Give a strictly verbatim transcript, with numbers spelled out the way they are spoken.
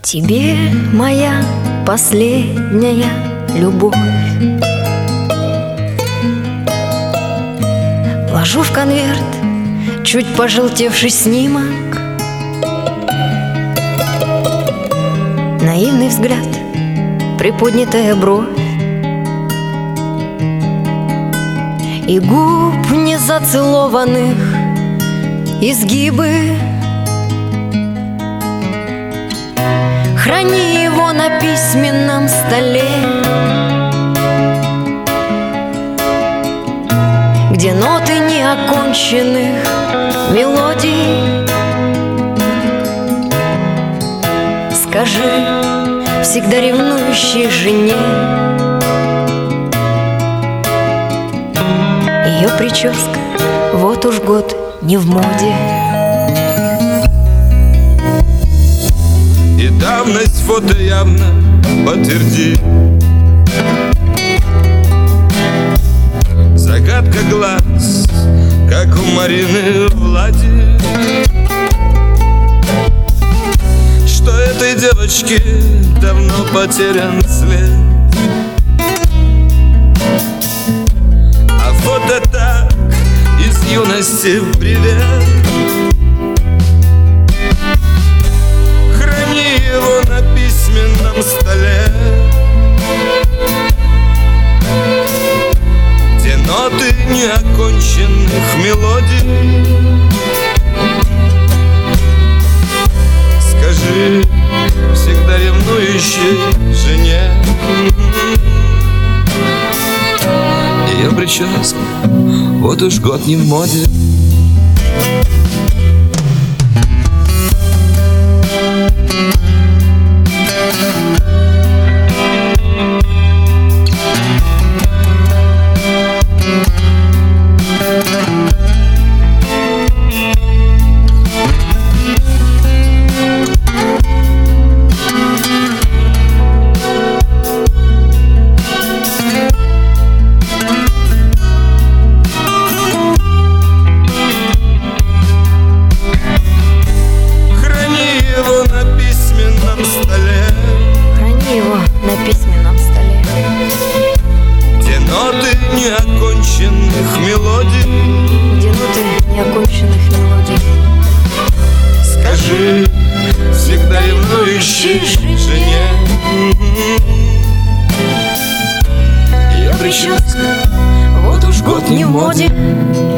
Тебе моя последняя любовь ложу в конверт чуть пожелтевший снимок, наивный взгляд, приподнятая бровь и губ незацелованных изгибы. Храни его на письменном столе, где ноты неоконченных мелодий. Скажи всегда ревнующей жене, ее прическа вот уж год не в моде. И давность фото явно подтвердит. Загадка глаз, как у Марины Влади, что этой девочке давно потерян след. А фото так из юности привет. Храни его на письменном столе, где ноты неоконченных мелодий. Скажи всегда ревнующей жене, ее прическа вот уж год не в моде. Письменном столе, где ноты неоконченных мелодий. где ноты неоконченных мелодий. Скажи всегда ревнующей жене, ее прическа вот уж год не в моде.